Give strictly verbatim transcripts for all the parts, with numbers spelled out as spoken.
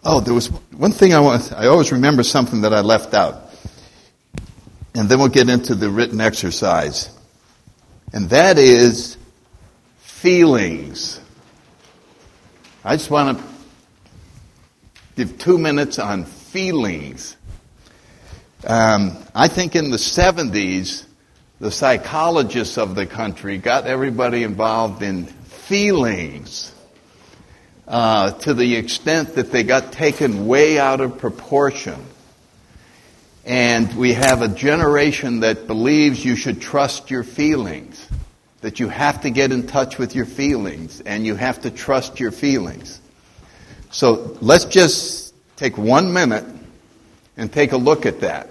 Oh, there was one thing I want. I always remember something that I left out. And then we'll get into the written exercise. And that is feelings. I just want to give two minutes on feelings. Um, I think in the seventies, the psychologists of the country got everybody involved in feelings uh, to the extent that they got taken way out of proportion. And we have a generation that believes you should trust your feelings, that you have to get in touch with your feelings, and you have to trust your feelings. So let's just take one minute and take a look at that.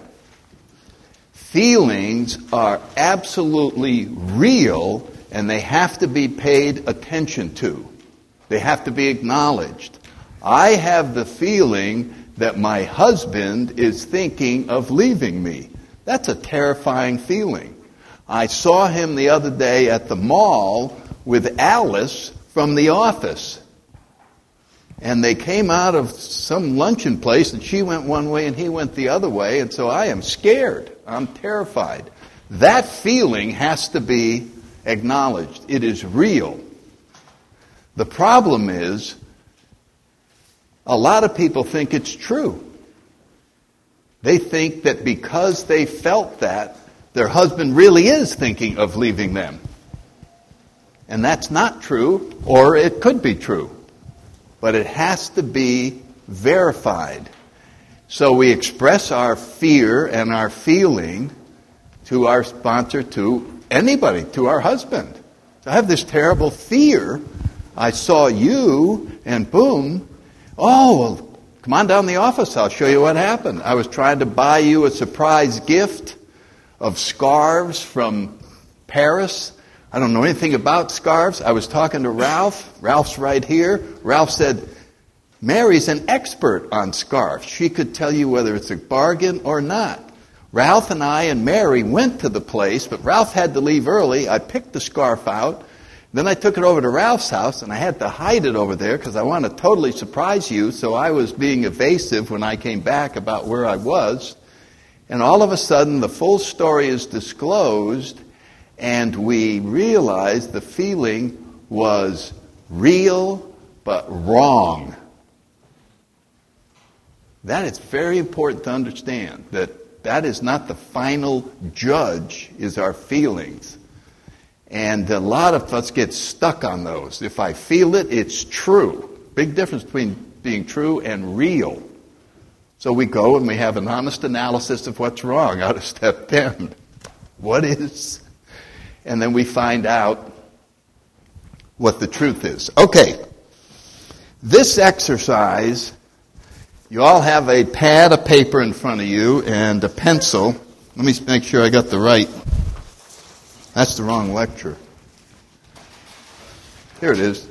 Feelings are absolutely real, and they have to be paid attention to. They have to be acknowledged. I have the feeling that my husband is thinking of leaving me. That's a terrifying feeling. I saw him the other day at the mall with Alice from The Office. And they came out of some luncheon place, and she went one way and he went the other way, and so I am scared. I'm terrified. That feeling has to be acknowledged. It is real. The problem is, a lot of people think it's true. They think that because they felt that, their husband really is thinking of leaving them. And that's not true, or it could be true. But it has to be verified. So we express our fear and our feeling to our sponsor, to anybody, to our husband. So I have this terrible fear. I saw you, and boom, oh, well, come on down to the office. I'll show you what happened. I was trying to buy you a surprise gift of scarves from Paris. I don't know anything about scarves. I was talking to Ralph. Ralph's right here. Ralph said, Mary's an expert on scarves. She could tell you whether it's a bargain or not. Ralph and I and Mary went to the place, but Ralph had to leave early. I picked the scarf out. Then I took it over to Ralph's house, and I had to hide it over there because I wanted to totally surprise you, so I was being evasive when I came back about where I was. And all of a sudden, the full story is disclosed, and we realized the feeling was real but wrong. That is very important to understand, that that is not the final judge, is our feelings. And a lot of us get stuck on those. If I feel it, it's true. Big difference between being true and real. So we go and we have an honest analysis of what's wrong out of step ten. What is? And then we find out what the truth is. Okay. This exercise, you all have a pad of paper in front of you and a pencil. Let me make sure I got the right. That's the wrong lecture. Here it is.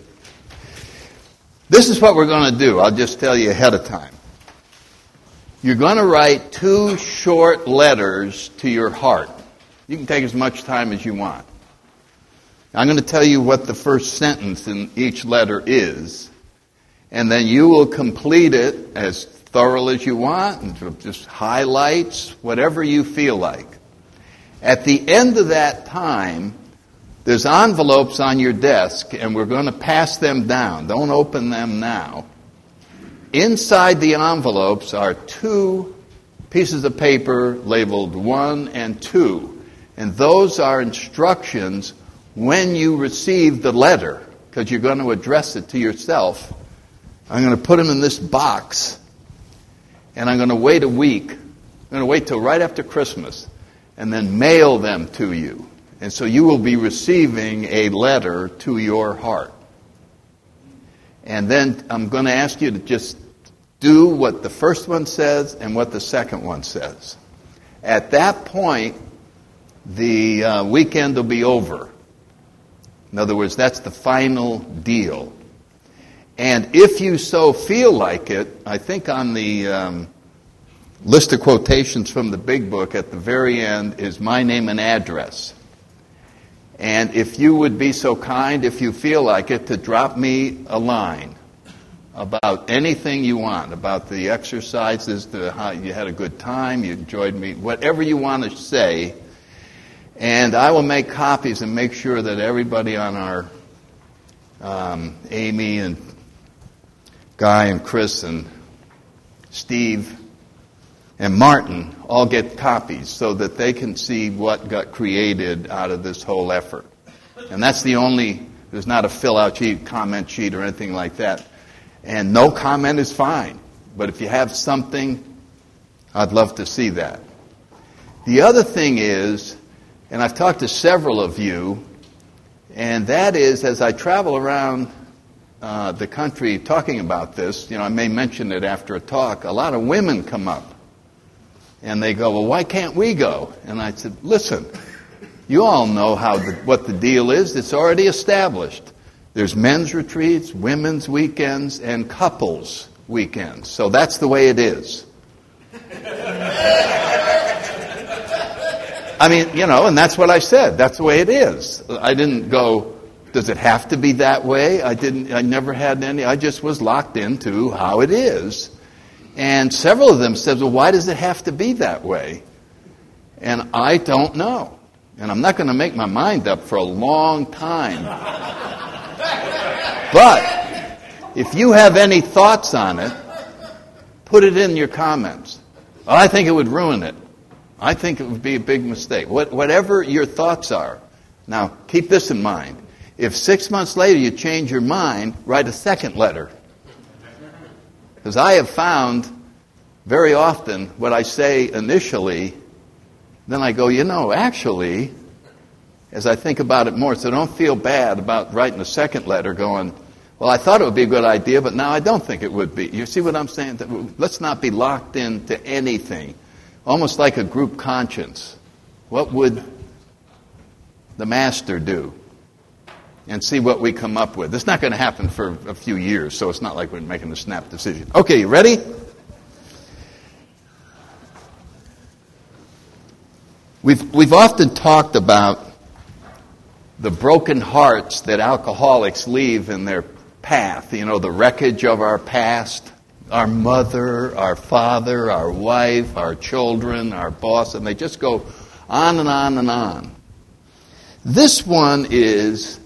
This is what we're going to do. I'll just tell you ahead of time. You're going to write two short letters to your heart. You can take as much time as you want. I'm going to tell you what the first sentence in each letter is, and then you will complete it as thorough as you want, and just highlights, whatever you feel like. At the end of that time, there's envelopes on your desk, and we're going to pass them down. Don't open them now. Inside the envelopes are two pieces of paper labeled one and two. And those are instructions when you receive the letter, because you're going to address it to yourself. I'm going to put them in this box, and I'm going to wait a week. I'm going to wait till right after Christmas, and then mail them to you. And so you will be receiving a letter to your heart. And then I'm going to ask you to just do what the first one says and what the second one says. At that point, the uh, weekend will be over. In other words, that's the final deal. And if you so feel like it, I think on the um, list of quotations from the big book at the very end is my name and address. And if you would be so kind, if you feel like it, to drop me a line. about anything you want, about the exercises, the how you had a good time, you enjoyed me, whatever you want to say. And I will make copies and make sure that everybody on our, um, Amy and Guy and Chris and Steve and Martin all get copies so that they can see what got created out of this whole effort. And that's the only, there's not a fill-out sheet, comment sheet, or anything like that. And no comment is fine. But if you have something, I'd love to see that. The other thing is, and I've talked to several of you, and that is, as I travel around uh, the country talking about this, you know, I may mention it after a talk, a lot of women come up. And they go, well, why can't we go? And I said, listen, you all know how the, what the deal is. It's already established. There's men's retreats, women's weekends, and couples weekends. So that's the way it is. I mean, you know, and that's what I said. That's the way it is. I didn't go, does it have to be that way? I didn't. I never had any. I just was locked into how it is. And several of them said, well, why does it have to be that way? And I don't know. And I'm not going to make my mind up for a long time. But if you have any thoughts on it, put it in your comments. Oh, I think it would ruin it. I think it would be a big mistake. What, whatever your thoughts are. Now, keep this in mind. If six months later you change your mind, write a second letter. Because I have found very often what I say initially, then I go, you know, actually, as I think about it more, so don't feel bad about writing a second letter going, well, I thought it would be a good idea, but now I don't think it would be. You see what I'm saying? Let's not be locked into anything. Almost like a group conscience. What would the master do? And see what we come up with. It's not going to happen for a few years, so it's not like we're making a snap decision. Okay, you ready? We've, we've often talked about the broken hearts that alcoholics leave in their path. You know, the wreckage of our past. Our mother, our father, our wife, our children, our boss, and they just go on and on and on. This one is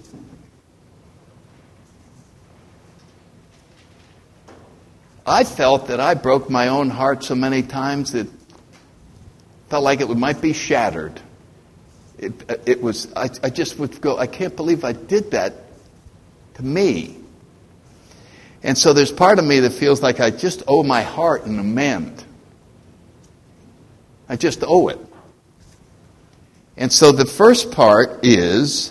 I felt that I broke my own heart so many times that felt like it might be shattered. It, it was, I, I just would go, I can't believe I did that to me. And so there's part of me that feels like I just owe my heart an amend. I just owe it. And so the first part is,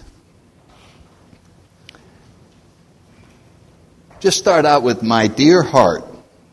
just start out with my dear heart.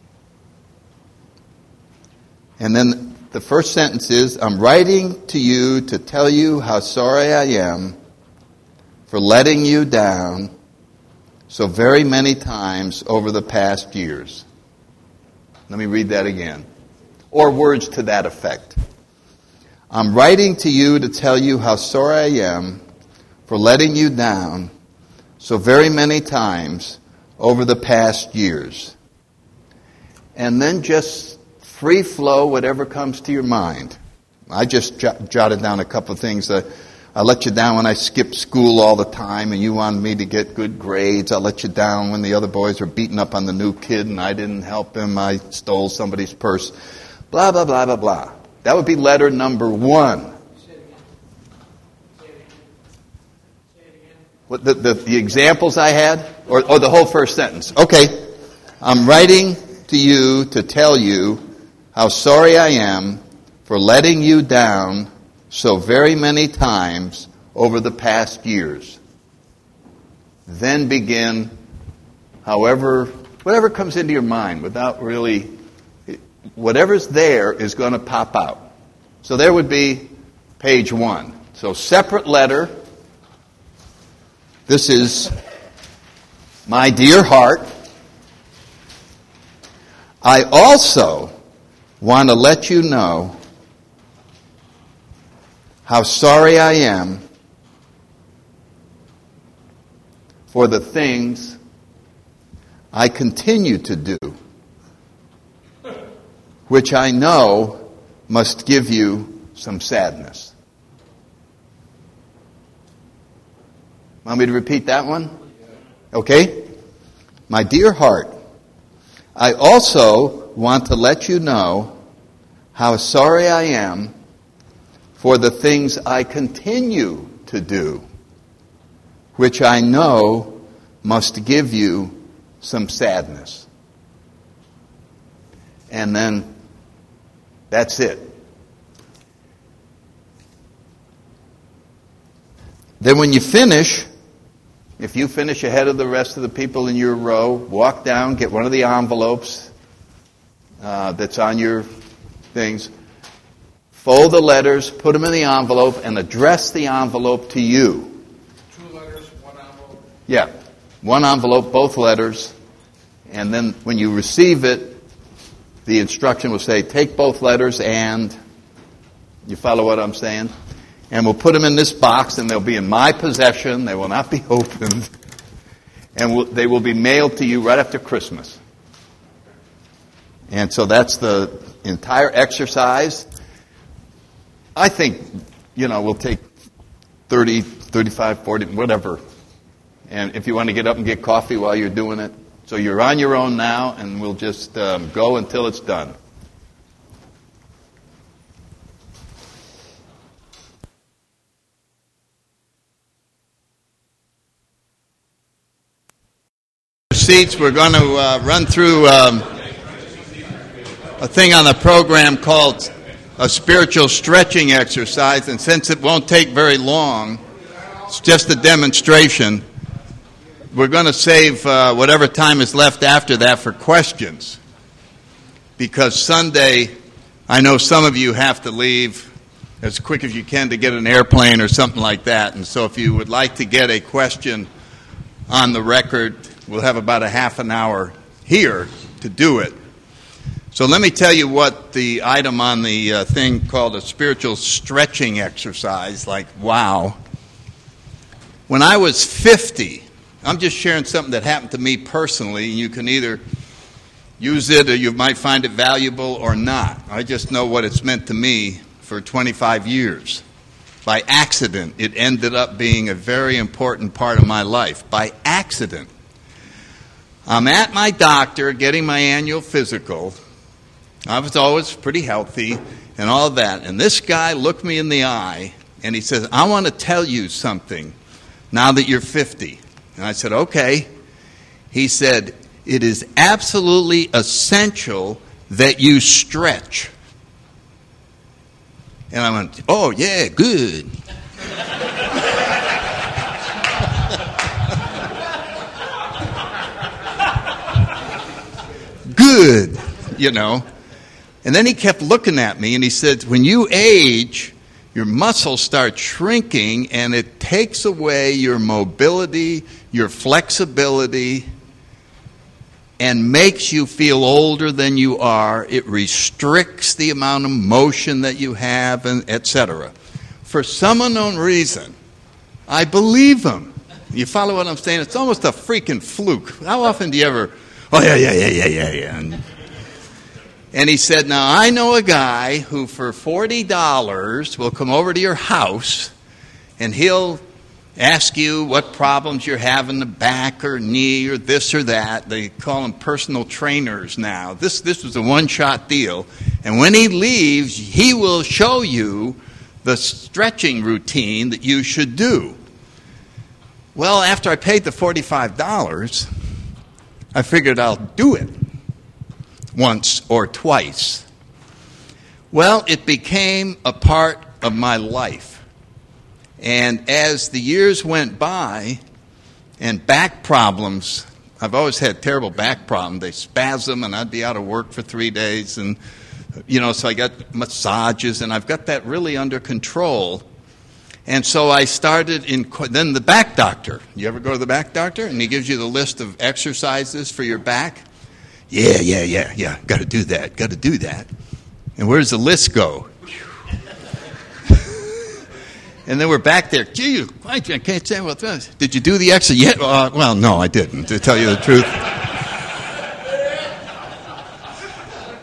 And then the first sentence is, I'm writing to you to tell you how sorry I am for letting you down so very many times over the past years. Let me read that again. Or words to that effect. I'm writing to you to tell you how sorry I am for letting you down so very many times over the past years. And then just free flow whatever comes to your mind. I just j- jotted down a couple of things. Uh, I let you down when I skipped school all the time and you wanted me to get good grades. I let you down when the other boys were beating up on the new kid and I didn't help him. I stole somebody's purse. Blah, blah, blah, blah, blah. That would be letter number one. What, the, the, the examples I had? Or, or the whole first sentence? Okay. I'm writing to you to tell you how sorry I am for letting you down so very many times over the past years. Then begin, however, whatever comes into your mind without really, whatever's there is going to pop out. So there would be page one. So separate letter. This is my dear heart. I also want to let you know how sorry I am for the things I continue to do, which I know must give you some sadness. Want me to repeat that one? Okay? My dear heart, I also want to let you know how sorry I am for the things I continue to do, which I know must give you some sadness. And then that's it. Then when you finish, if you finish ahead of the rest of the people in your row, walk down, get one of the envelopes uh, that's on your things, fold the letters, put them in the envelope, and address the envelope to you. Two letters, one envelope? Yeah. One envelope, both letters, and then when you receive it, the instruction will say, take both letters and, you follow what I'm saying? And we'll put them in this box, and they'll be in my possession. They will not be opened. And we'll, they will be mailed to you right after Christmas. And so that's the entire exercise. I think, you know, we'll take thirty, thirty-five, forty, whatever. And if you want to get up and get coffee while you're doing it. So you're on your own now, and we'll just um, go until it's done. Seats, we're going to uh, run through um, a thing on the program called a spiritual stretching exercise. And since it won't take very long, it's just a demonstration. We're going to save uh, whatever time is left after that for questions. Because Sunday, I know some of you have to leave as quick as you can to get an airplane or something like that. And so if you would like to get a question on the record, we'll have about a half an hour here to do it. So let me tell you what the item on the uh, thing called a spiritual stretching exercise, like, wow. When I was fifty, I'm just sharing something that happened to me personally, and you can either use it or you might find it valuable or not. I just know what it's meant to me for twenty-five years. By accident, it ended up being a very important part of my life. By accident. I'm at my doctor getting my annual physical. I was always pretty healthy and all of that. And this guy looked me in the eye and he says, I want to tell you something now that you're fifty. And I said, okay. He said, it is absolutely essential that you stretch. And I went, oh, yeah, good. Good, you know. And then he kept looking at me and he said, when you age, your muscles start shrinking and it takes away your mobility, your flexibility, and makes you feel older than you are. It restricts the amount of motion that you have, and et cetera. For some unknown reason, I believe him. You follow what I'm saying? It's almost a freaking fluke. How often do you ever, oh, yeah, yeah, yeah, yeah, yeah, yeah. And, and he said, now, I know a guy who for forty dollars will come over to your house, and he'll ask you what problems you're having, the back or knee or this or that. They call them personal trainers now. This, this was a one-shot deal. And when he leaves, he will show you the stretching routine that you should do. Well, after I paid the forty-five dollars, I figured I'll do it once or twice. Well, it became a part of my life. And as the years went by, and back problems, I've always had terrible back problems. They spasm, and I'd be out of work for three days. And, you know, so I got massages, and I've got that really under control. And so I started in, then the back doctor. You ever go to the back doctor? And he gives you the list of exercises for your back. Yeah, yeah, yeah, yeah, got to do that, got to do that. And where does the list go? And then we're back there. Gee, I can't say what this. Did you do the exercise? Yeah, uh, well, no, I didn't, to tell you the truth.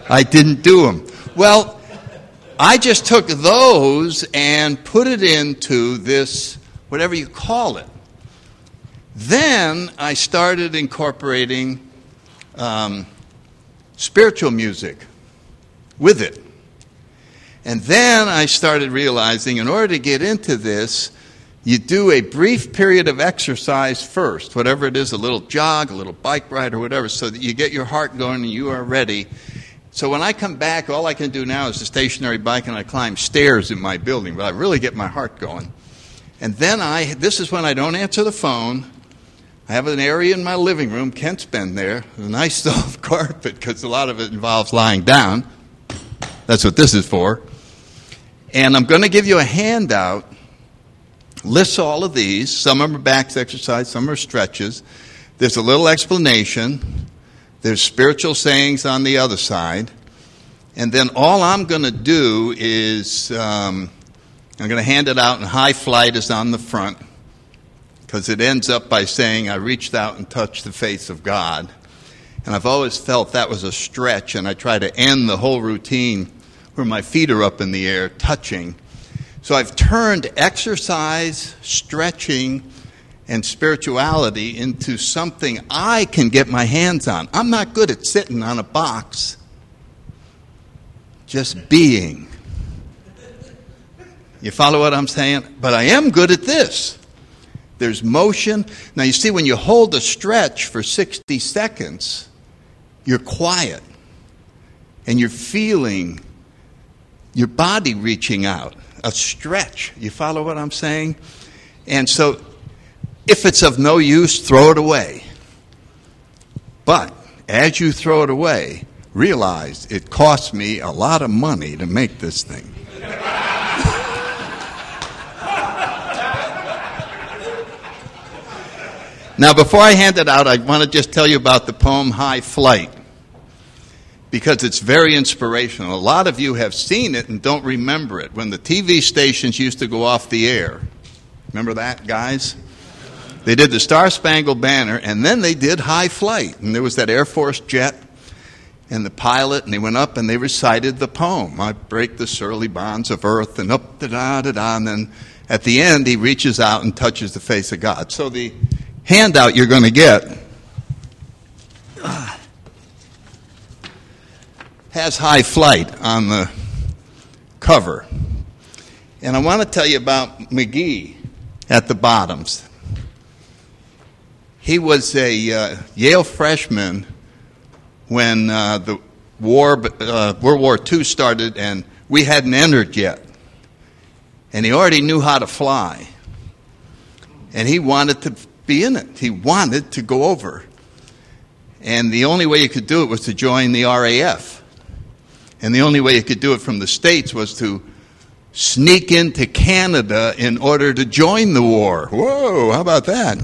I didn't do them. Well, I just took those and put it into this, whatever you call it. Then I started incorporating um, spiritual music with it. And then I started realizing in order to get into this, you do a brief period of exercise first, whatever it is, a little jog, a little bike ride or whatever, so that you get your heart going and you are ready. So when I come back, all I can do now is a stationary bike and I climb stairs in my building, but I really get my heart going. And then I, this is when I don't answer the phone. I have an area in my living room, Kent's been there, a nice soft carpet because a lot of it involves lying down. That's what this is for. And I'm going to give you a handout, lists all of these. Some of them are back exercise, some are stretches. There's a little explanation. There's spiritual sayings on the other side. And then all I'm going to do is, um, I'm going to hand it out, and high flight is on the front, because it ends up by saying, I reached out and touched the face of God. And I've always felt that was a stretch, and I try to end the whole routine where my feet are up in the air, touching. So I've turned exercise, stretching, and spirituality into something I can get my hands on. I'm not good at sitting on a box, just being. You follow what I'm saying? But I am good at this. There's motion. Now you see, when you hold a stretch for sixty seconds, you're quiet. And you're feeling your body reaching out. A stretch. You follow what I'm saying? And so, if it's of no use, throw it away. But as you throw it away, realize it cost me a lot of money to make this thing. Now, before I hand it out, I want to just tell you about the poem High Flight, because it's very inspirational. A lot of you have seen it and don't remember it. When the T V stations used to go off the air, remember that, guys? They did the Star Spangled Banner, and then they did High Flight. And there was that Air Force jet and the pilot, and they went up and they recited the poem. I break the surly bonds of earth, and up, da-da-da-da, and then at the end he reaches out and touches the face of God. So the handout you're going to get has High Flight on the cover. And I want to tell you about McGee at the bottoms. He was a uh, Yale freshman when uh, the war, uh, World War Two started, and we hadn't entered yet. And he already knew how to fly. And he wanted to be in it. He wanted to go over. And the only way you could do it was to join the R A F. And the only way you could do it from the States was to sneak into Canada in order to join the war. Whoa, how about that?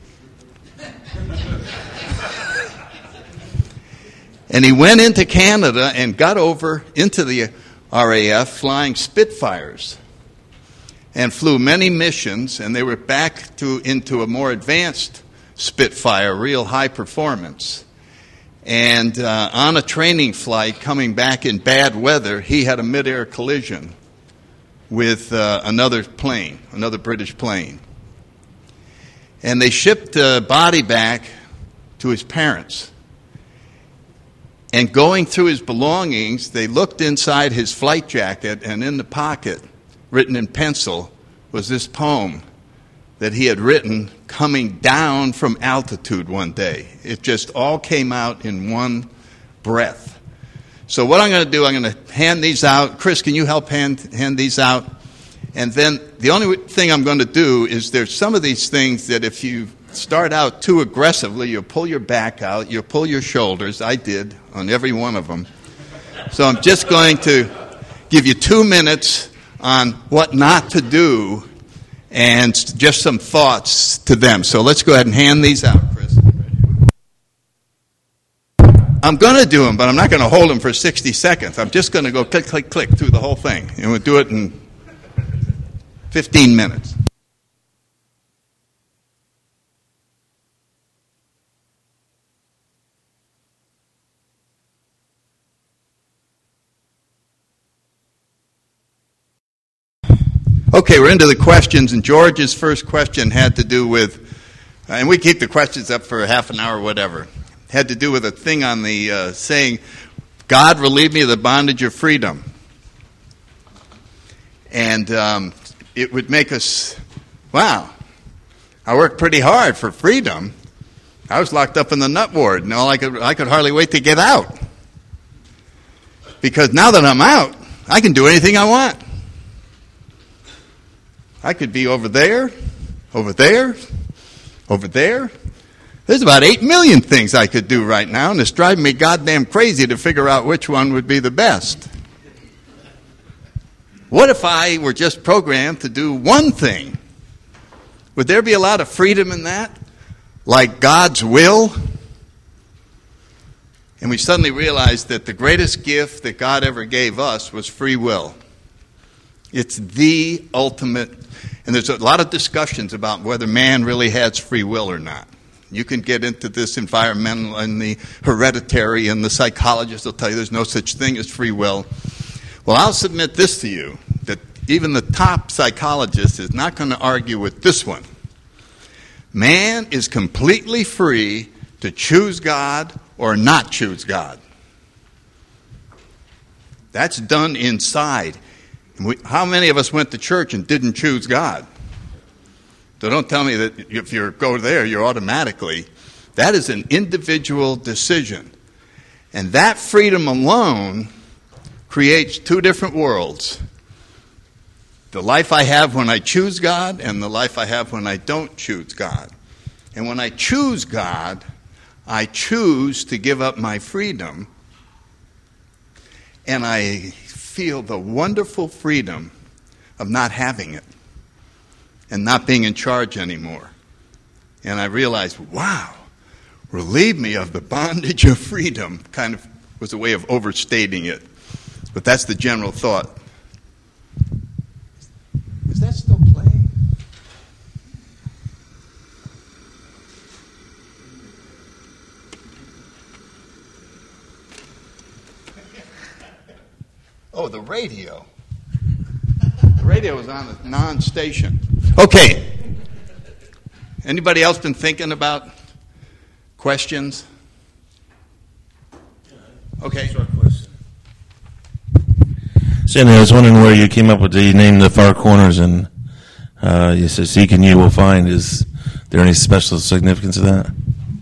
And he went into Canada and got over into the R A F flying Spitfires and flew many missions, and they were back to into a more advanced Spitfire, real high performance. And uh, on a training flight coming back in bad weather, he had a midair collision with uh, another plane, another British plane. And they shipped the body back to his parents. And going through his belongings, they looked inside his flight jacket, and in the pocket, written in pencil, was this poem that he had written coming down from altitude one day. It just all came out in one breath. So what I'm going to do, I'm going to hand these out. Chris, can you help hand, hand these out? And then the only thing I'm going to do is there's some of these things that if you start out too aggressively, you'll pull your back out, you'll pull your shoulders. I did on every one of them. So I'm just going to give you two minutes on what not to do and just some thoughts to them. So let's go ahead and hand these out, Chris. I'm going to do them, but I'm not going to hold them for sixty seconds. I'm just going to go click, click, click through the whole thing. And we'll do it in fifteen minutes. Okay, we're into the questions, and George's first question had to do with, and we keep the questions up for half an hour or whatever, had to do with a thing on the uh, saying, God relieve me of the bondage of freedom. And um, it would make us, wow, I worked pretty hard for freedom. I was locked up in the nut ward, and all I could, I could hardly wait to get out. Because now that I'm out, I can do anything I want. I could be over there, over there, over there. There's about eight million things I could do right now, and it's driving me goddamn crazy to figure out which one would be the best. What if I were just programmed to do one thing? Would there be a lot of freedom in that? Like God's will? And we suddenly realized that the greatest gift that God ever gave us was free will. It's the ultimate, and there's a lot of discussions about whether man really has free will or not. You can get into this environmental and the hereditary, and the psychologists will tell you there's no such thing as free will. Well, I'll submit this to you, that even the top psychologist is not going to argue with this one. Man is completely free to choose God or not choose God. That's done inside. We, how many of us went to church and didn't choose God? So don't tell me that if you go there, you're automatically. That is an individual decision. And that freedom alone creates two different worlds. The life I have when I choose God and the life I have when I don't choose God. And when I choose God, I choose to give up my freedom, and I feel the wonderful freedom of not having it and not being in charge anymore. And I realized, wow, relieve me of the bondage of freedom kind of was a way of overstating it. But that's the general thought. Is that still playing? Oh, the radio. The radio was on a non-station. Okay. Anybody else been thinking about questions? Okay. Short question. Sandy, I was wondering where you came up with the name The Far Corners, and uh, you said seek and you will find. Is there any special significance to that?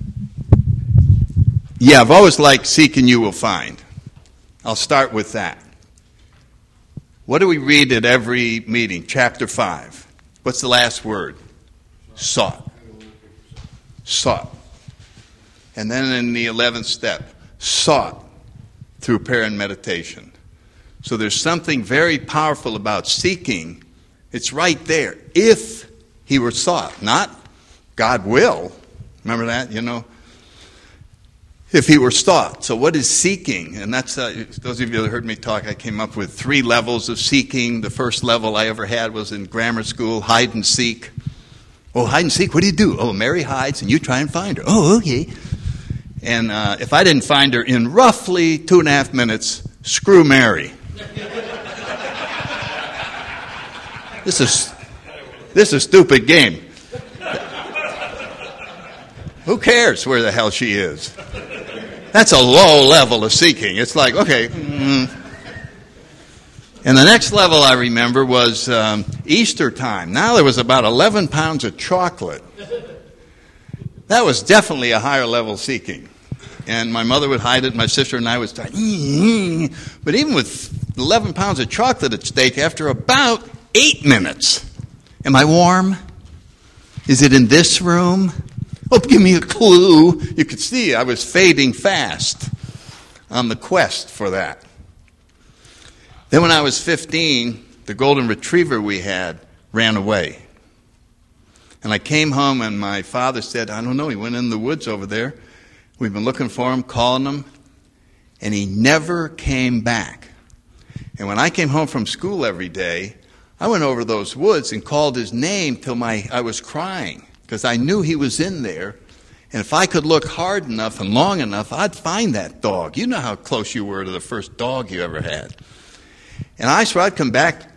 Yeah, I've always liked seek and you will find. I'll start with that. What do we read at every meeting? Chapter five. What's the last word? Sought. Sought. And then in the eleventh step, sought through prayer and meditation. So there's something very powerful about seeking. It's right there. If he were sought, not God will. Remember that? You know? If he were sought. So what is seeking? And that's, uh, those of you that heard me talk, I came up with three levels of seeking. The first level I ever had was in grammar school, hide and seek. Oh, hide and seek, what do you do? Oh, Mary hides and you try and find her. Oh, okay. And uh, if I didn't find her in roughly two and a half minutes, screw Mary. This is, this is a stupid game. Who cares where the hell she is? That's a low level of seeking. It's like, okay. Mm. And the next level I remember was um, Easter time. Now there was about eleven pounds of chocolate. That was definitely a higher level seeking. And my mother would hide it, my sister and I would start, mm-hmm. But even with eleven pounds of chocolate at stake, after about eight minutes, am I warm? Is it in this room? Oh, give me a clue. You could see I was fading fast on the quest for that. Then when I was fifteen, the golden retriever we had ran away. And I came home and my father said, I don't know, he went in the woods over there. We've been looking for him, calling him, and he never came back. And when I came home from school every day, I went over those woods and called his name till my I was crying. Because I knew he was in there, and if I could look hard enough and long enough, I'd find that dog. You know how close you were to the first dog you ever had. And I swear I'd come back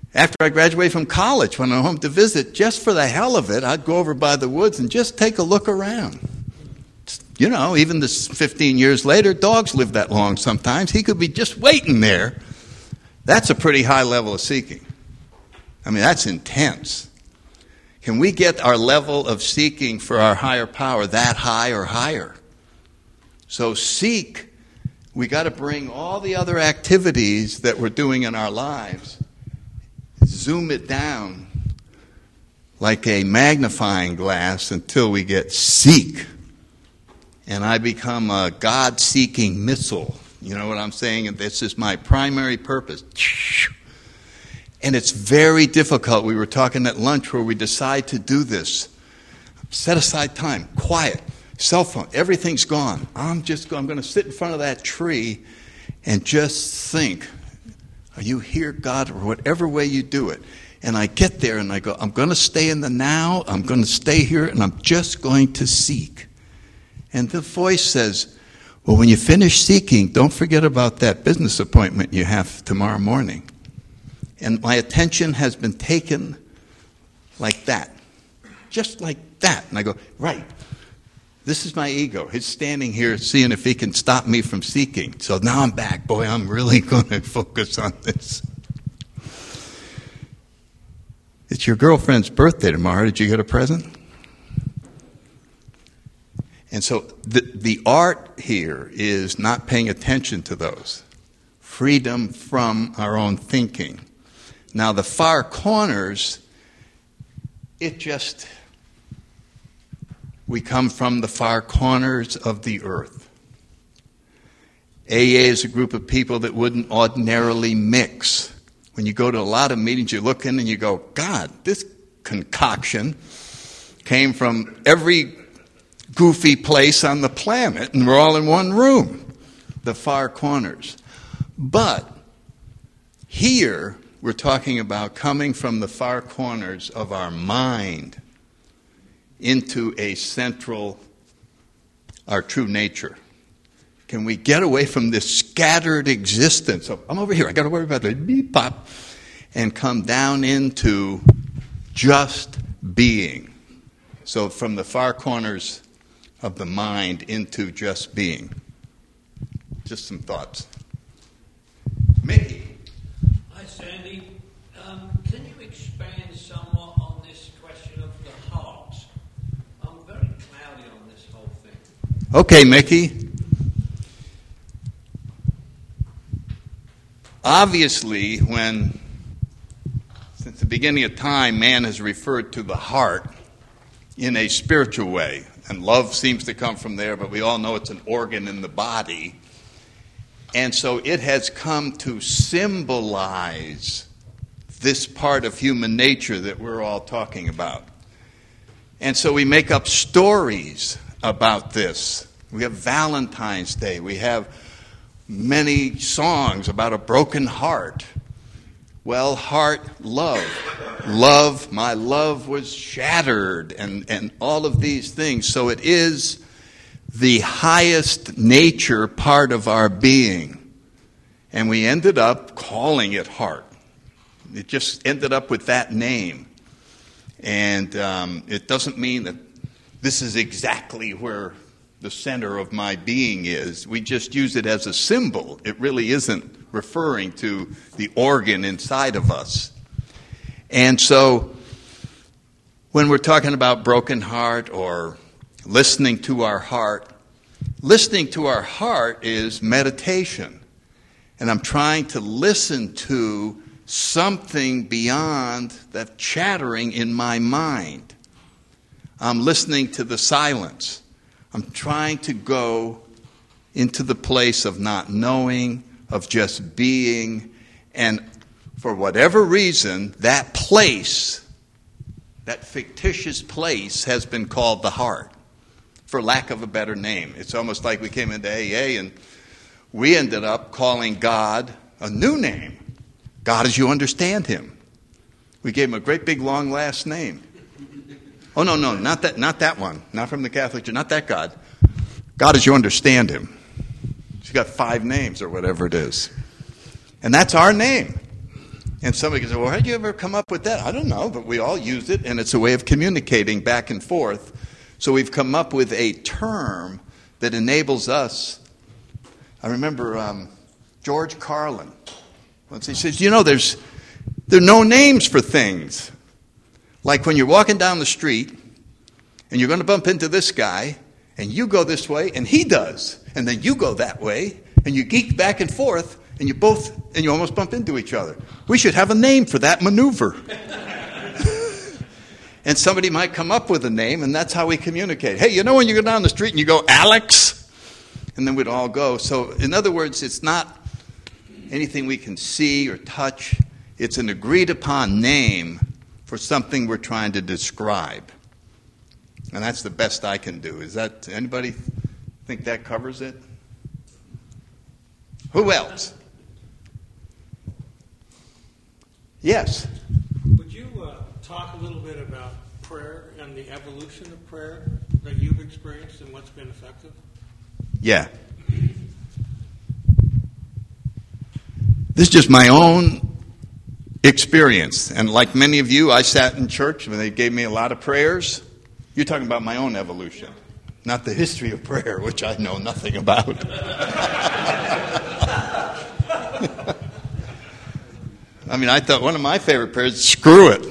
After I graduated from college, when I went home to visit, just for the hell of it, I'd go over by the woods and just take a look around. You know, even this fifteen years later, dogs live that long sometimes. He could be just waiting there. That's a pretty high level of seeking. I mean, that's intense. Can we get our level of seeking for our higher power that high or higher? So seek, we got to bring all the other activities that we're doing in our lives, zoom it down like a magnifying glass until we get seek. And I become a God-seeking missile. You know what I'm saying? And this is my primary purpose. And it's very difficult. We were talking at lunch where we decide to do this. Set aside time, quiet, cell phone, everything's gone. I'm just I'm going to sit in front of that tree and just think, are you here, God, or whatever way you do it? And I get there and I go, I'm going to stay in the now, I'm going to stay here, and I'm just going to seek. And the voice says, well, when you finish seeking, don't forget about that business appointment you have tomorrow morning. And my attention has been taken like that, just like that. And I go, right, this is my ego. He's standing here seeing if he can stop me from seeking. So now I'm back. Boy, I'm really going to focus on this. It's your girlfriend's birthday tomorrow. Did you get a present? And so the, the art here is not paying attention to those. Freedom from our own thinking. Now, the far corners, it just, we come from the far corners of the earth. A A is a group of people that wouldn't ordinarily mix. When you go to a lot of meetings, you look in and you go, God, this concoction came from every goofy place on the planet, and we're all in one room, the far corners. But here, we're talking about coming from the far corners of our mind into a central, our true nature. Can we get away from this scattered existence of, I'm over here, I got to worry about the beep pop, and come down into just being. So from the far corners of the mind into just being. Just some thoughts. Mickey. Hi, Sandy. Um, can you expand somewhat on this question of the heart? I'm very cloudy on this whole thing. Okay, Mickey. Obviously, when, since the beginning of time, man has referred to the heart in a spiritual way. And love seems to come from there, but we all know it's an organ in the body. And so it has come to symbolize this part of human nature that we're all talking about. And so we make up stories about this. We have Valentine's Day. We have many songs about a broken heart. Well, heart, love. Love, my love was shattered, and, and all of these things. So it is the highest nature part of our being. And we ended up calling it heart. It just ended up with that name. And um, it doesn't mean that this is exactly where the center of my being is. We just use it as a symbol. It really isn't referring to the organ inside of us. And so when we're talking about broken heart or listening to our heart, listening to our heart is meditation. And I'm trying to listen to something beyond that chattering in my mind. I'm listening to the silence. I'm trying to go into the place of not knowing, of just being, and for whatever reason, that place, that fictitious place, has been called the heart, for lack of a better name. It's almost like we came into A A and we ended up calling God a new name. God as you understand him. We gave him a great big long last name. Oh, no, no, not that, not that one. Not from the Catholic Church, not that God. God as you understand him. He's got five names or whatever it is. And that's our name. And somebody can say, well, how did you ever come up with that? I don't know, but we all use it, and it's a way of communicating back and forth. So we've come up with a term that enables us. I remember um, George Carlin. Once he says, you know, there's there are no names for things. Like when you're walking down the street, and you're going to bump into this guy, and you go this way, and he does. And then you go that way, and you geek back and forth, and you both, and you almost bump into each other. We should have a name for that maneuver. And somebody might come up with a name, and that's how we communicate. Hey, you know when you go down the street and you go, Alex? And then we'd all go. So, in other words, it's not anything we can see or touch. It's an agreed-upon name for something we're trying to describe. And that's the best I can do. Is that, anybody think that covers it? Who else? Yes. Would you uh, talk a little bit about prayer and the evolution of prayer that you've experienced and what's been effective? Yeah. This is just my own experience. And like many of you, I sat in church and they gave me a lot of prayers. You're talking about my own evolution, not the history of prayer, which I know nothing about. I mean, I thought one of my favorite prayers is, screw it.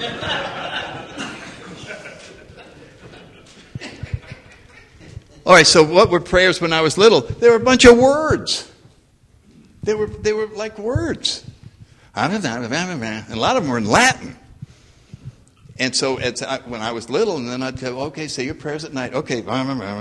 All right, so what were prayers when I was little? They were a bunch of words. They were they were like words. And a lot of them were in Latin. And so it's, when I was little, and then I'd go, okay, say your prayers at night. Okay. And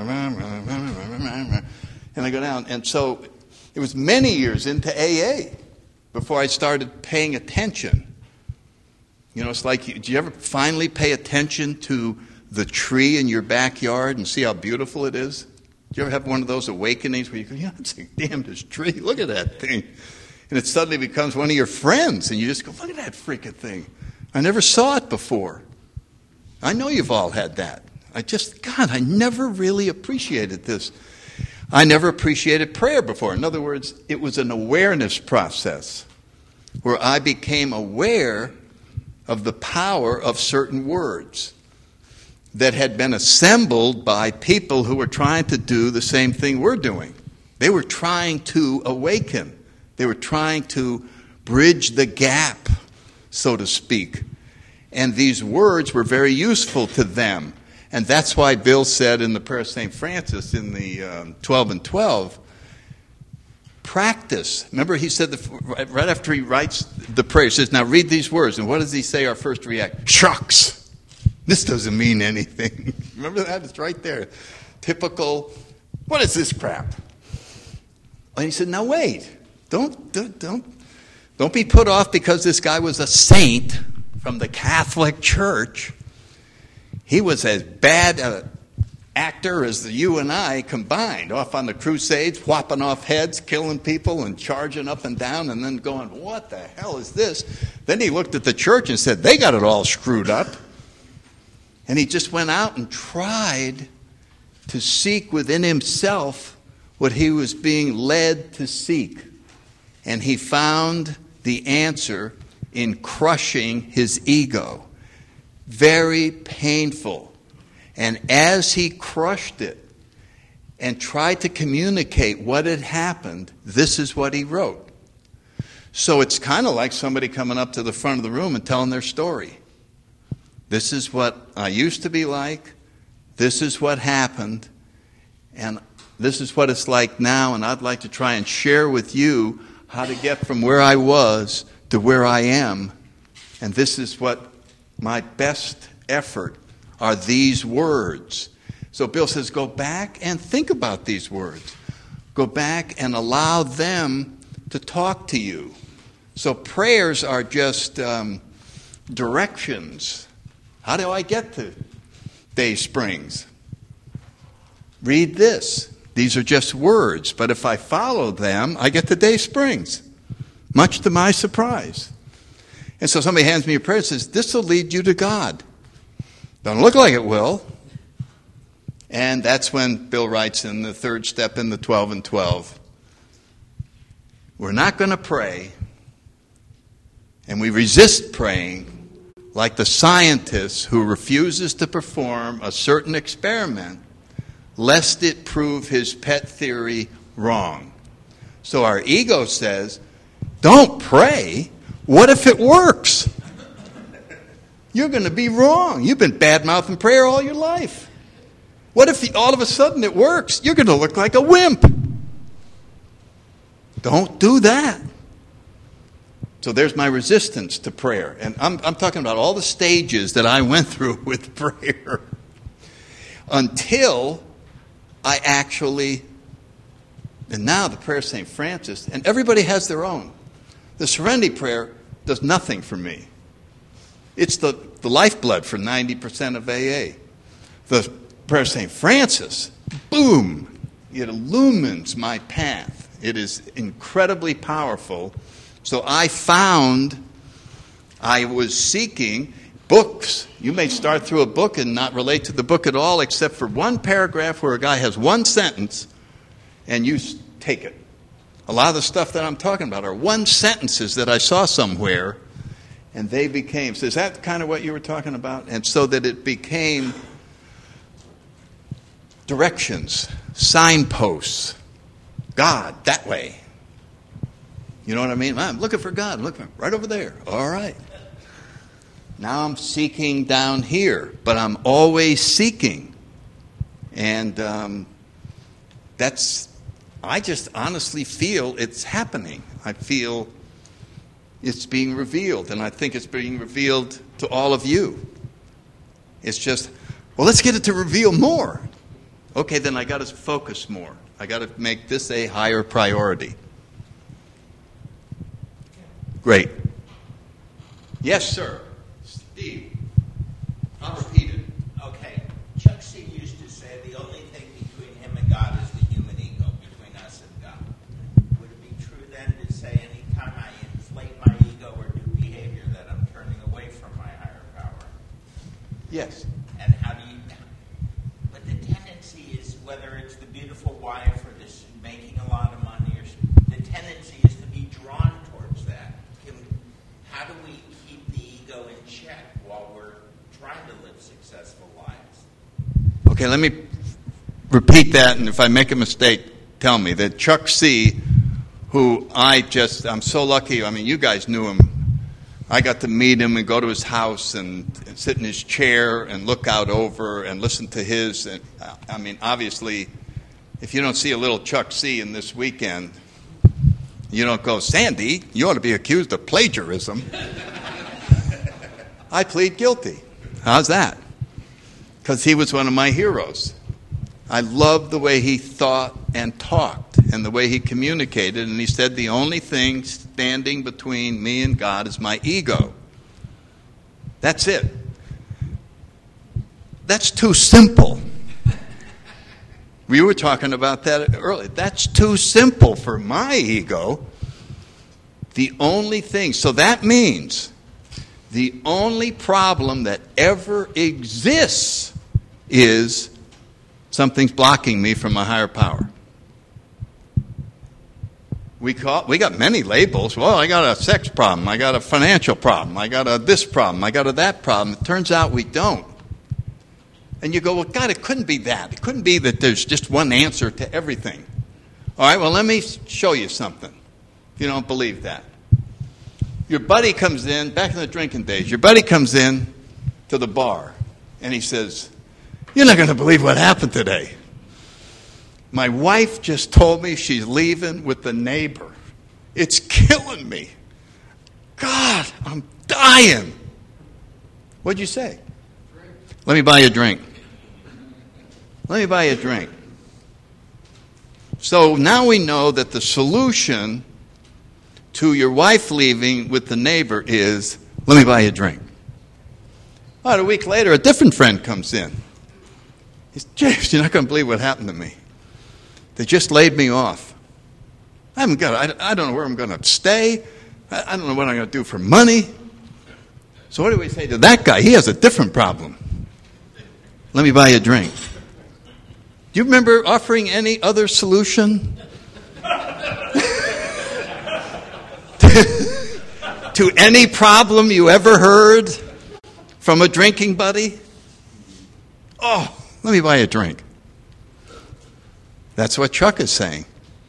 I go down. And so it was many years into A A before I started paying attention. You know, it's like, do you ever finally pay attention to the tree in your backyard and see how beautiful it is? Do you ever have one of those awakenings where you go, yeah, it's a damn this tree. Look at that thing. And it suddenly becomes one of your friends, and you just go, look at that freaking thing. I never saw it before. I know you've all had that. I just, God, I never really appreciated this. I never appreciated prayer before. In other words, it was an awareness process where I became aware of the power of certain words that had been assembled by people who were trying to do the same thing we're doing. They were trying to awaken. They were trying to bridge the gap, so to speak. And these words were very useful to them. And that's why Bill said in the prayer of Saint Francis in the um, twelve and twelve, practice. Remember he said, the, right after he writes the prayer, he says, now read these words. And what does he say our first react? Shucks. This doesn't mean anything. Remember that? It's right there. Typical, what is this crap? And he said, now wait. Don't, don't, don't, don't be put off because this guy was a saint from the Catholic Church. He was as bad an actor as you and I combined, off on the crusades, whopping off heads, killing people, and charging up and down, and then going, what the hell is this? Then he looked at the church and said, they got it all screwed up. And he just went out and tried to seek within himself what he was being led to seek. And he found the answer in crushing his ego. Very painful. And as he crushed it and tried to communicate what had happened, this is what he wrote. So it's kind of like somebody coming up to the front of the room and telling their story. This is what I used to be like. This is what happened. And this is what it's like now. And I'd like to try and share with you how to get from where I was to where I am. And this is what my best effort are, these words. So Bill says, go back and think about these words. Go back and allow them to talk to you. So prayers are just um, directions. How do I get to Day Springs? Read this. These are just words, but if I follow them, I get to Day Springs, much to my surprise. And so somebody hands me a prayer and says, this will lead you to God. Don't look like it will. And that's when Bill writes in the third step in the twelve and twelve, we're not going to pray And we resist praying like the scientist who refuses to perform a certain experiment lest it prove his pet theory wrong. So our ego says, don't pray. What if it works? You're going to be wrong. You've been bad-mouthing prayer all your life. What if all of a sudden it works? You're going to look like a wimp. Don't do that. So there's my resistance to prayer. And I'm, I'm talking about all the stages that I went through with prayer until I actually, and now the prayer of Saint Francis, and everybody has their own. The Serenity Prayer does nothing for me. It's the, the lifeblood for ninety percent of A A. The prayer of Saint Francis, boom, it illumines my path. It is incredibly powerful. So I found I was seeking books. You may start through a book and not relate to the book at all, except for one paragraph where a guy has one sentence, and you take it. A lot of the stuff that I'm talking about are one sentences that I saw somewhere, and they became, so is that kind of what you were talking about? And so that it became directions, signposts, God, that way. You know what I mean? I'm looking for God. I'm looking for, right over there. All right. Now I'm seeking down here, but I'm always seeking. And um, that's, I just honestly feel it's happening. I feel it's being revealed, and I think it's being revealed to all of you. It's just, well, let's get it to reveal more. Okay, then I got to focus more. I got to make this a higher priority. Great. Yes, sir. Steve. I'll repeat it. Okay. Chuck C. used to say the only thing between him and God is the human ego, between us and God. Would it be true then to say anytime I inflate my ego or do behavior that I'm turning away from my higher power? Yes. And how do you... But the tendency is, whether it's the beautiful wife or this making a lot of money, or the tendency is to be drawn towards that. Can, how do we keep the ego in check while we're trying to live successful lives? Okay, let me repeat that, and if I make a mistake, tell me. That Chuck C., who I just, I'm so lucky, I mean, you guys knew him. I got to meet him and go to his house and, and sit in his chair and look out over and listen to his. And, I mean, obviously, if you don't see a little Chuck C. in this weekend, you don't go, Sandy, you ought to be accused of plagiarism. I plead guilty. How's that? Because he was one of my heroes. I loved the way he thought and talked and the way he communicated. And he said the only thing standing between me and God is my ego. That's it. That's too simple. We were talking about that earlier. That's too simple for my ego. The only thing, so that means the only problem that ever exists is something's blocking me from a higher power. We call, we got many labels. Well, I got a sex problem. I got a financial problem. I got a this problem. I got a that problem. It turns out we don't. And you go, well, God, it couldn't be that. It couldn't be that there's just one answer to everything. All right, well, let me show you something. If you don't believe that. Your buddy comes in, back in the drinking days, your buddy comes in to the bar, and he says, you're not going to believe what happened today. My wife just told me she's leaving with the neighbor. It's killing me. God, I'm dying. What'd you say? Let me buy you a drink. Let me buy you a drink. So now we know that the solution to your wife leaving with the neighbor is, let me buy you a drink. About a week later, a different friend comes in. He says, James, you're not going to believe what happened to me. They just laid me off. I haven't got, I, I don't know where I'm going to stay. I, I don't know what I'm going to do for money. So what do we say to that guy? He has a different problem. Let me buy you a drink. Do you remember offering any other solution? to any problem you ever heard from a drinking buddy? Oh, let me buy a drink. That's what Chuck is saying.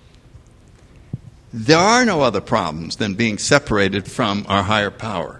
There are no other problems than being separated from our higher power.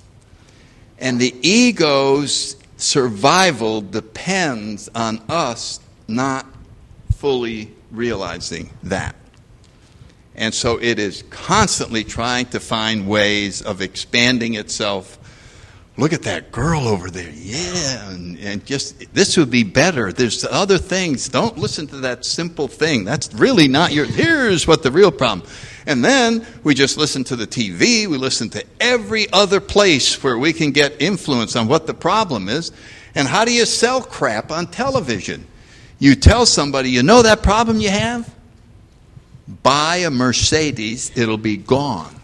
And the ego's survival depends on us not fully realizing that. And so it is constantly trying to find ways of expanding itself. Look at that girl over there. Yeah, and, and just, this would be better. There's other things. Don't listen to that simple thing. That's really not your, here's what the real problem. And then we just listen to the T V. We listen to every other place where we can get influence on what the problem is. And how do you sell crap on television? You tell somebody, you know that problem you have? Buy a Mercedes, it'll be gone.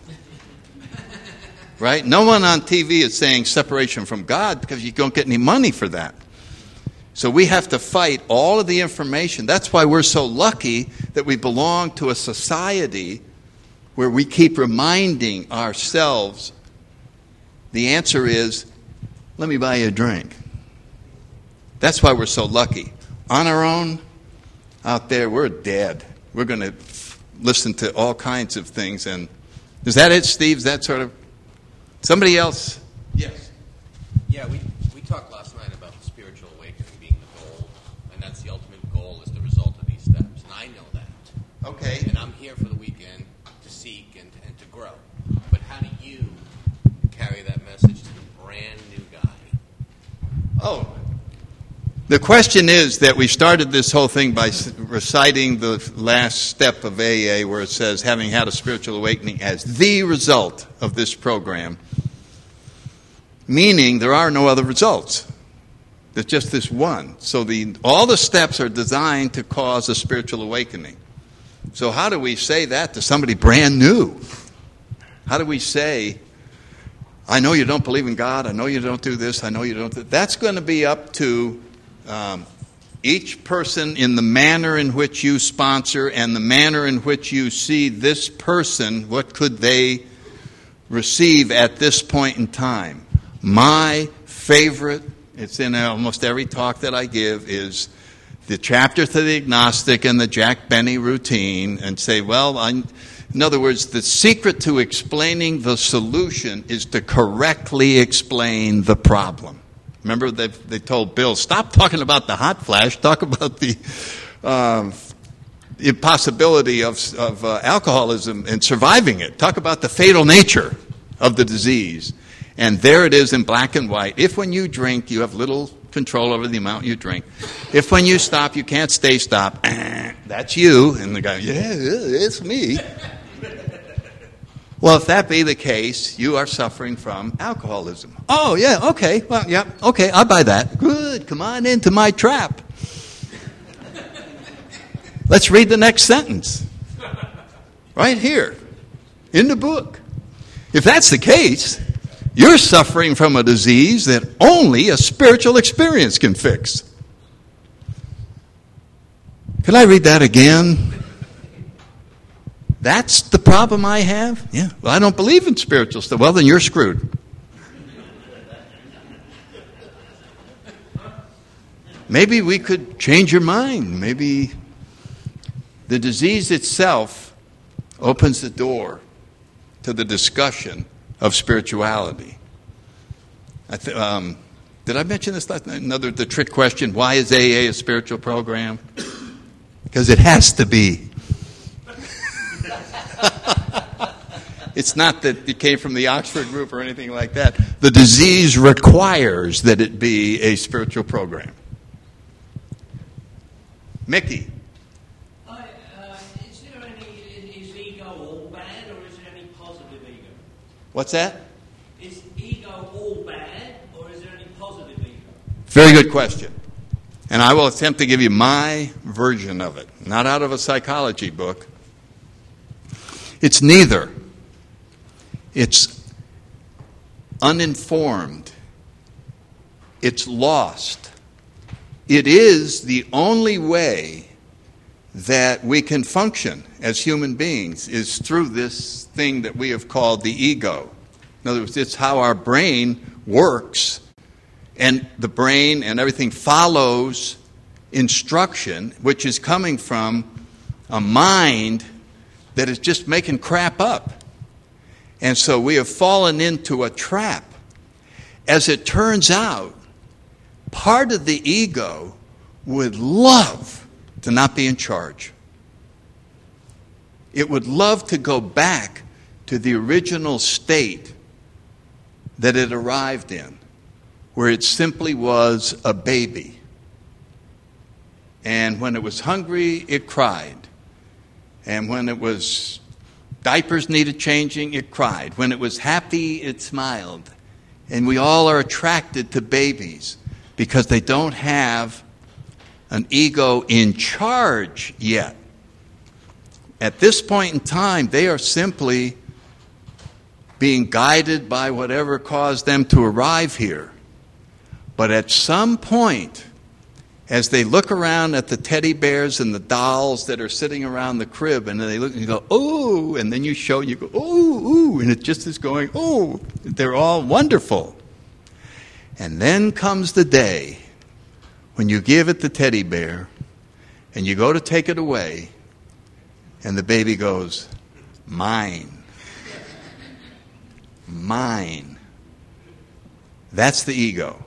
Right? No one on T V is saying separation from God because you don't get any money for that. So we have to fight all of the information. That's why we're so lucky that we belong to a society where we keep reminding ourselves the answer is, let me buy you a drink. That's why we're so lucky. On our own, out there, we're dead. We're going to listen to all kinds of things. And is that it, Steve? Is that sort of... Somebody else? Yes. Yeah, we, we talked last night about the spiritual awakening being the goal, and that's the ultimate goal is the result of these steps. And I know that. Okay. And I'm here for the weekend to seek and, and to grow. But how do you carry that message to the brand new guy? Oh, the question is that we started this whole thing by reciting the last step of A A where it says, having had a spiritual awakening as the result of this program, meaning there are no other results. There's just this one. So the all the steps are designed to cause a spiritual awakening. So how do we say that to somebody brand new? How do we say, I know you don't believe in God, I know you don't do this, I know you don't do that. That's going to be up to Um, each person in the manner in which you sponsor and the manner in which you see this person, what could they receive at this point in time. My favorite, it's in almost every talk that I give, is the chapter to the agnostic and the Jack Benny routine, and say, well, I, in other words, the secret to explaining the solution is to correctly explain the problem. Remember, they they told Bill, stop talking about the hot flash, talk about the um, impossibility of, of uh, alcoholism and surviving it. Talk about the fatal nature of the disease. And there it is in black and white. If when you drink, you have little control over the amount you drink. If when you stop, you can't stay stopped, that's you. And the guy, yeah, it's me. Well, if that be the case, you are suffering from alcoholism. Oh, yeah, okay, well, yeah, okay, I'll buy that. Good, come on into my trap. Let's read the next sentence. Right here, in the book. If that's the case, you're suffering from a disease that only a spiritual experience can fix. Can I read that again? That's the problem I have? Yeah. Well, I don't believe in spiritual stuff. Well, then you're screwed. Maybe we could change your mind. Maybe the disease itself opens the door to the discussion of spirituality. I th- um, did I mention this last night? Another, the trick question, why is A A a spiritual program? Because it has to be. It's not that it came from the Oxford group or anything like that. The disease requires that it be a spiritual program. Mickey. Uh, uh, is there any, is ego all bad or is there any positive ego? What's that? Is ego all bad or is there any positive ego? Very good question. And I will attempt to give you my version of it, not out of a psychology book. It's neither. It's uninformed. It's lost. It is the only way that we can function as human beings is through this thing that we have called the ego. In other words, it's how our brain works. And the brain and everything follows instruction, which is coming from a mind that is just making crap up. And so we have fallen into a trap. As it turns out, part of the ego would love to not be in charge. It would love to go back to the original state that it arrived in, where it simply was a baby. And when it was hungry, it cried. And when it was diapers needed changing, it cried. When it was happy, it smiled. And we all are attracted to babies because they don't have an ego in charge yet. At this point in time, they are simply being guided by whatever caused them to arrive here. But at some point, as they look around at the teddy bears and the dolls that are sitting around the crib, and they look and you go, "Ooh," and then you show, you go, "Ooh, ooh," and it just is going, "Ooh," they're all wonderful. And then comes the day when you give it the teddy bear, and you go to take it away, and the baby goes, "Mine. Mine." That's the ego.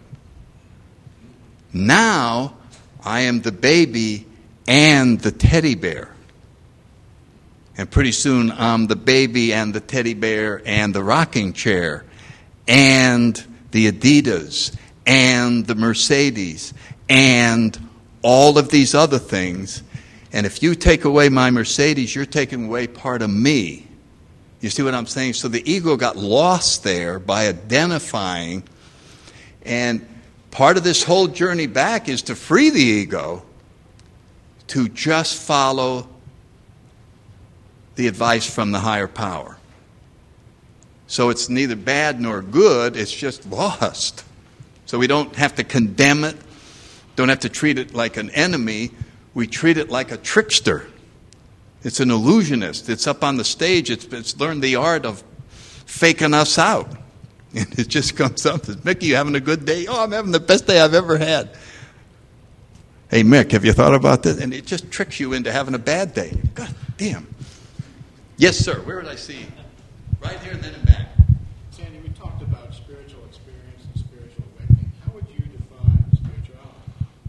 Now, I am the baby and the teddy bear. And pretty soon, I'm the baby and the teddy bear and the rocking chair and the Adidas and the Mercedes and all of these other things. And if you take away my Mercedes, you're taking away part of me. You see what I'm saying? So the ego got lost there by identifying. And part of this whole journey back is to free the ego to just follow the advice from the higher power. So it's neither bad nor good, it's just lost. So we don't have to condemn it, don't have to treat it like an enemy, we treat it like a trickster. It's an illusionist. It's up on the stage, it's, it's learned the art of faking us out. And it just comes up, says, "Mickey, you having a good day?" "Oh, I'm having the best day I've ever had." "Hey, Mick, have you thought about this?" And it just tricks you into having a bad day. God damn. Yes, sir. Where would I see? Right here and then in back. Sandy, we talked about spiritual experience and spiritual awakening. How would you define spirituality?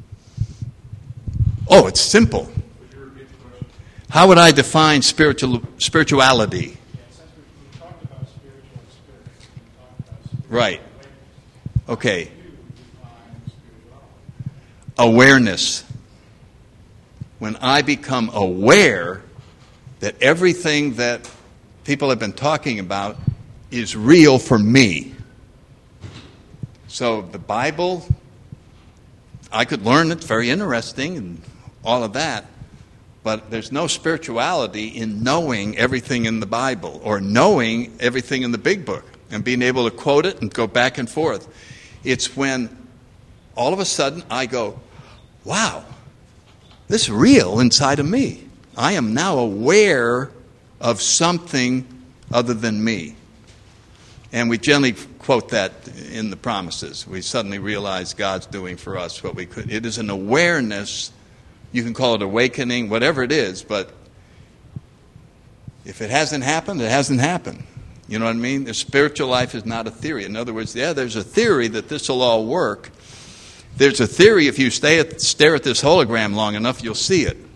Oh, it's simple. Would you repeat the question? How would I define spiritual spirituality? Right. Okay. Awareness. When I become aware that everything that people have been talking about is real for me. So the Bible, I could learn it's very interesting and all of that, but there's no spirituality in knowing everything in the Bible or knowing everything in the big book and being able to quote it and go back and forth. It's when all of a sudden I go, "Wow, this is real inside of me. I am now aware of something other than me." And we generally quote that in the promises. We suddenly realize God's doing for us what we could. It is an awareness. You can call it awakening, whatever it is, but if it hasn't happened, it hasn't happened. You know what I mean? The spiritual life is not a theory. In other words, yeah, there's a theory that this will all work. There's a theory if you stay at, stare at this hologram long enough, you'll see it.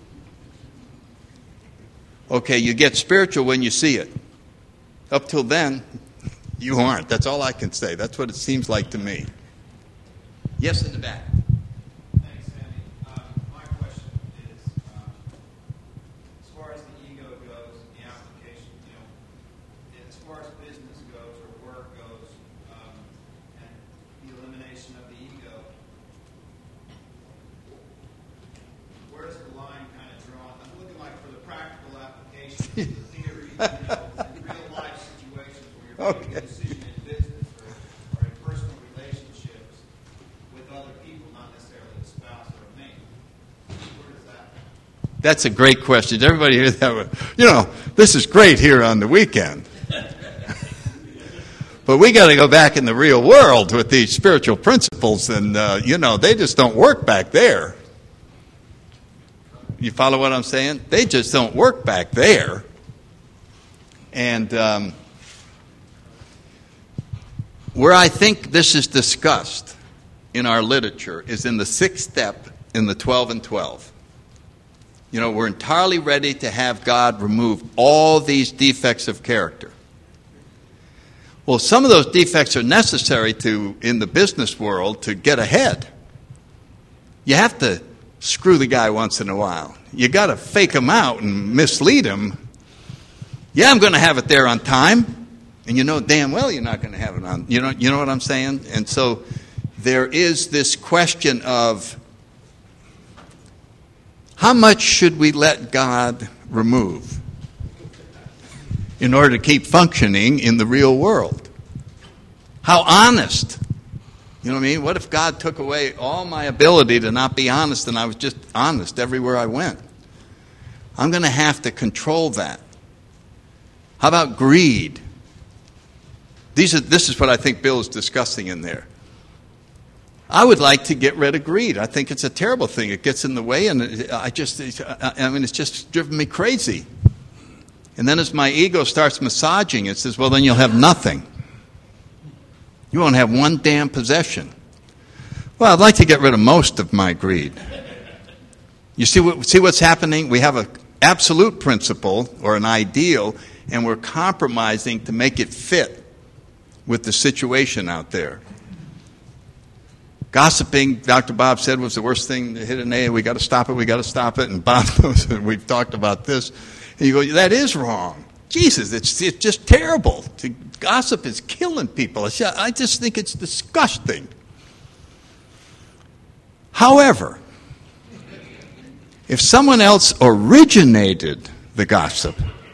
Okay, you get spiritual when you see it. Up till then, you aren't. That's all I can say. That's what it seems like to me. Yes, in the back. Thanks, Sandy. Um, my question is, um, as far as the ego goes, the application, you know, as far as business goes or work goes, um, and the elimination of the ego, where does the line kind of draw? I'm looking like for the practical application of the theory, you know, in real life situations where you're making Okay. a decision in business or, or in personal relationships with other people, not necessarily a spouse or a mate. Where does that? That's a great question. Did everybody hear that one? You know, this is great here on the weekend. But we got to go back in the real world with these spiritual principles, and, uh, you know, they just don't work back there. You follow what I'm saying? They just don't work back there. And um, where I think this is discussed in our literature is in the sixth step in the twelve and twelve. You know, we're entirely ready to have God remove all these defects of character. Well, some of those defects are necessary to, in the business world, to get ahead. You have to screw the guy once in a while. You got to fake him out and mislead him. Yeah, I'm going to have it there on time, and you know damn well you're not going to have it on. You know, you know what I'm saying? And so there is this question of how much should we let God remove in order to keep functioning in the real world? How honest? You know what I mean? What if God took away all my ability to not be honest and I was just honest everywhere I went? I'm going to have to control that. How about greed? These are, this is what I think Bill is discussing in there. I would like to get rid of greed. I think it's a terrible thing. It gets in the way, and it, I just, I mean, it's just driven me crazy. And then as my ego starts massaging, it says, well, then you'll have nothing. You won't have one damn possession. Well, I'd like to get rid of most of my greed. You see what, see what's happening? We have an absolute principle or an ideal, and we're compromising to make it fit with the situation out there. Gossiping, Doctor Bob said, was the worst thing to hit an A. We got to stop it, we got to stop it. And Bob knows that we've talked about this. And you go, that is wrong. Jesus, it's, it's just terrible. To, gossip is killing people. It's, I just think it's disgusting. However, if someone else originated the gossip,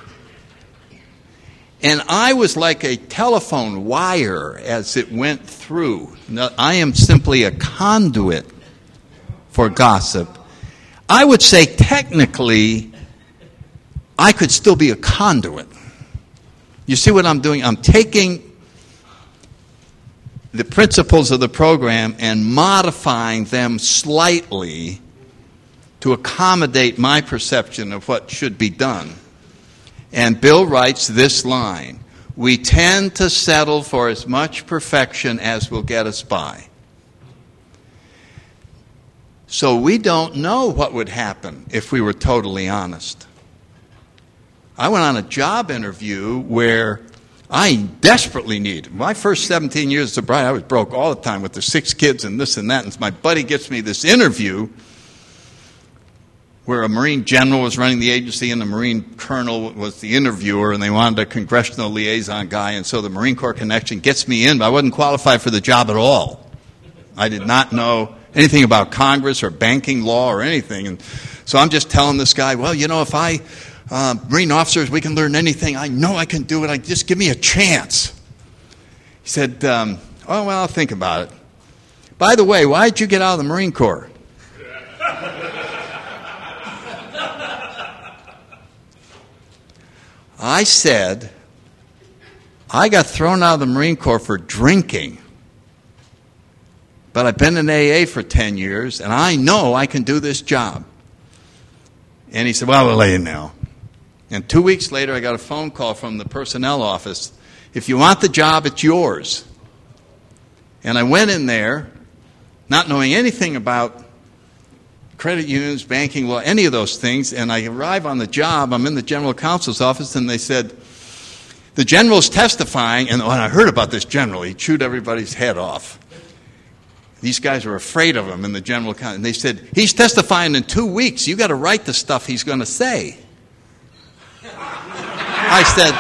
and I was like a telephone wire as it went through. Now, I am simply a conduit for gossip. I would say technically, I could still be a conduit. You see what I'm doing? I'm taking the principles of the program and modifying them slightly to accommodate my perception of what should be done. And Bill writes this line: we tend to settle for as much perfection as will get us by. So we don't know what would happen if we were totally honest. I went on a job interview where I desperately needed. My first seventeen years of sobriety, I was broke all the time with the six kids and this and that. And my buddy gets me this interview where a Marine general was running the agency and the Marine colonel was the interviewer, and they wanted a congressional liaison guy, and so the Marine Corps connection gets me in, but I wasn't qualified for the job at all. I did not know anything about Congress or banking law or anything, and so I'm just telling this guy, well, you know, if I, uh, Marine officers, we can learn anything. I know I can do it. I just give me a chance. He said, um, oh, well, I'll think about it. By the way, why did you get out of the Marine Corps? I said, I got thrown out of the Marine Corps for drinking, but I've been in A A for ten years, and I know I can do this job. And he said, well, I'll let you know. And two weeks later, I got a phone call from the personnel office. If you want the job, it's yours. And I went in there, not knowing anything about credit unions, banking law, any of those things, and I arrive on the job, I'm in the general counsel's office, and they said, the general's testifying, and when I heard about this general, he chewed everybody's head off. These guys were afraid of him in the general counsel, and they said, he's testifying in two weeks, you got to write the stuff he's going to say. I said,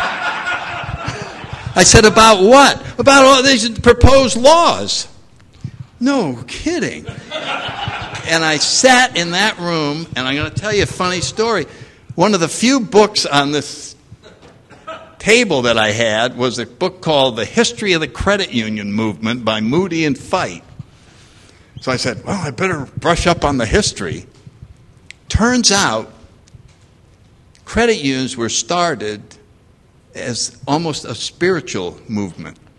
I said, about what? About all these proposed laws. No kidding. And I sat in that room, and I'm going to tell you a funny story. One of the few books on this table that I had was a book called The History of the Credit Union Movement by Moody and Fite. So I said, well, I better brush up on the history. Turns out, credit unions were started as almost a spiritual movement.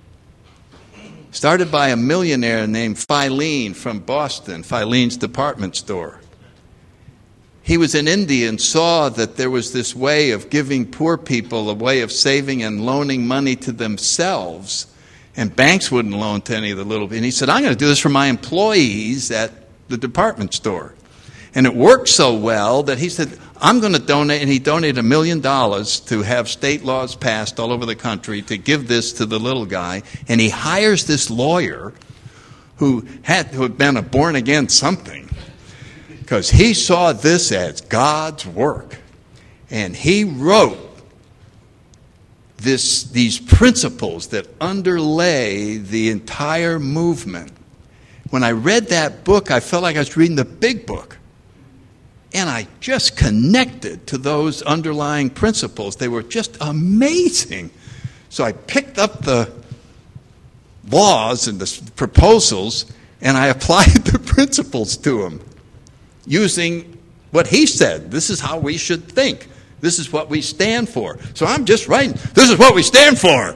Started by a millionaire named Filene from Boston, Filene's department store. He was in India and saw that there was this way of giving poor people a way of saving and loaning money to themselves. And banks wouldn't loan to any of the little people. And he said, I'm going to do this for my employees at the department store. And it worked so well that he said, I'm going to donate, and he donated a million dollars to have state laws passed all over the country to give this to the little guy. And he hires this lawyer who had to have been a born-again something, because he saw this as God's work. And he wrote this, these principles that underlay the entire movement. When I read that book, I felt like I was reading the big book. And I just connected to those underlying principles. They were just amazing. So I picked up the laws and the proposals, and I applied the principles to them using what he said. This is how we should think. This is what we stand for. So I'm just writing, this is what we stand for.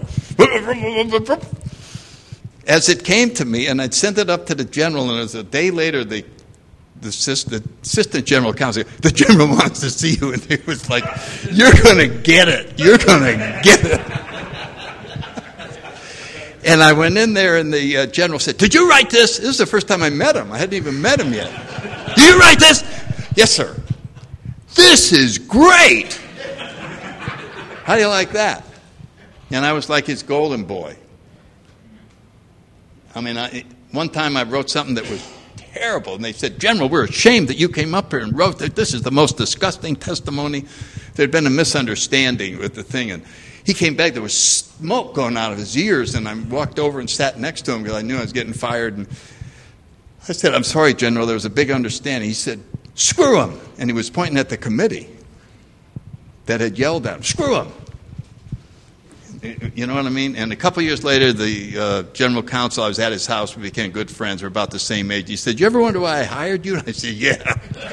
As it came to me, and I'd sent it up to the general, and it was a day later, the The assistant, assistant general counsel, the general wants to see you. And he was like, you're going to get it. You're going to get it. And I went in there, and the uh, general said, did you write this? This is the first time I met him. I hadn't even met him yet. Did you write this? Yes, sir. This is great. How do you like that? And I was like his golden boy. I mean, I, one time I wrote something that was terrible. And they said, General, we're ashamed that you came up here and wrote that. This is the most disgusting testimony. There had been a misunderstanding with the thing. And he came back. There was smoke going out of his ears. And I walked over and sat next to him because I knew I was getting fired. And I said, I'm sorry, General. There was a big understanding. He said, screw him. And he was pointing at the committee that had yelled at him. Screw him. You know what I mean? And a couple years later, the uh, general counsel, I was at his house. We became good friends. We're about the same age. He said, you ever wonder why I hired you? And I said, yeah.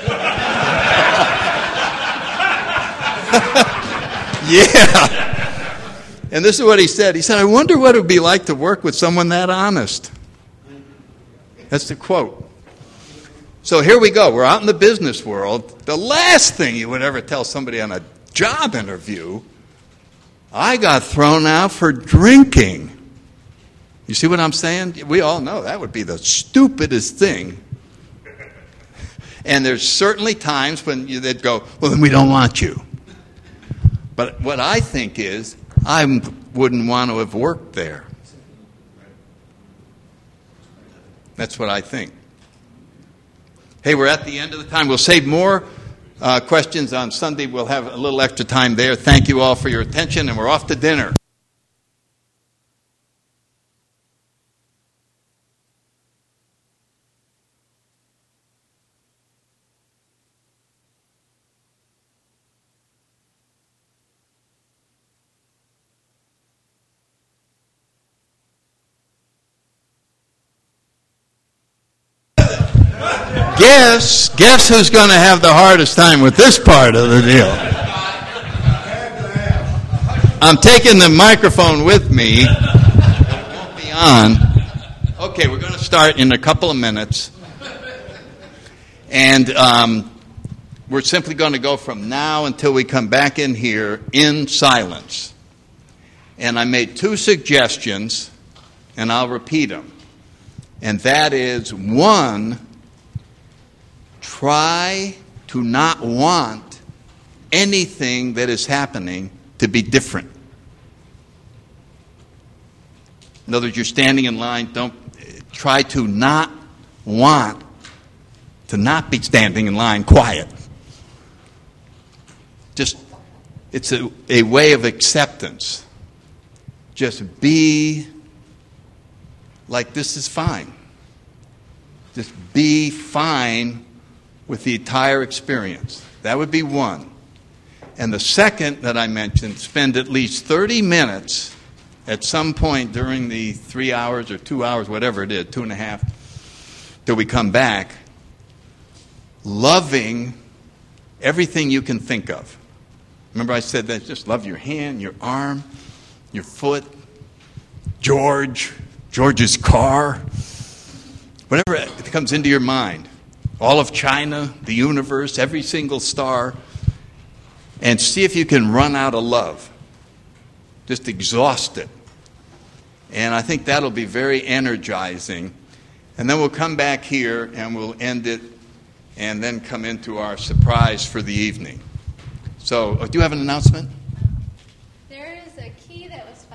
Yeah. And this is what he said. He said, I wonder what it would be like to work with someone that honest. That's the quote. So here we go. We're out in the business world. The last thing you would ever tell somebody on a job interview, I got thrown out for drinking. You see what I'm saying? We all know that would be the stupidest thing. And there's certainly times when you, they'd go, well, then we don't want you. But what I think is, I wouldn't want to have worked there. That's what I think. Hey, we're at the end of the time. We'll save more Uh, questions on Sunday. We'll have a little extra time there. Thank you all for your attention, and we're off to dinner. Guess, guess who's going to have the hardest time with this part of the deal? I'm taking the microphone with me. It won't be on. Okay, we're going to start in a couple of minutes. And um, we're simply going to go from now until we come back in here in silence. And I made two suggestions, and I'll repeat them. And that is, one, try to not want anything that is happening to be different. In other words, you're standing in line, don't try to not want to not be standing in line quiet. Just, it's a, a way of acceptance. Just be like this is fine. Just be fine with the entire experience. That would be one. And the second that I mentioned, spend at least thirty minutes at some point during the three hours or two hours, whatever it is, two and a half, till we come back, loving everything you can think of. Remember I said that? Just love your hand, your arm, your foot, George, George's car, whatever comes into your mind. All of China, the universe, every single star. And see if you can run out of love. Just exhaust it. And I think that'll be very energizing. And then we'll come back here and we'll end it and then come into our surprise for the evening. So, do you have an announcement? There is a key that was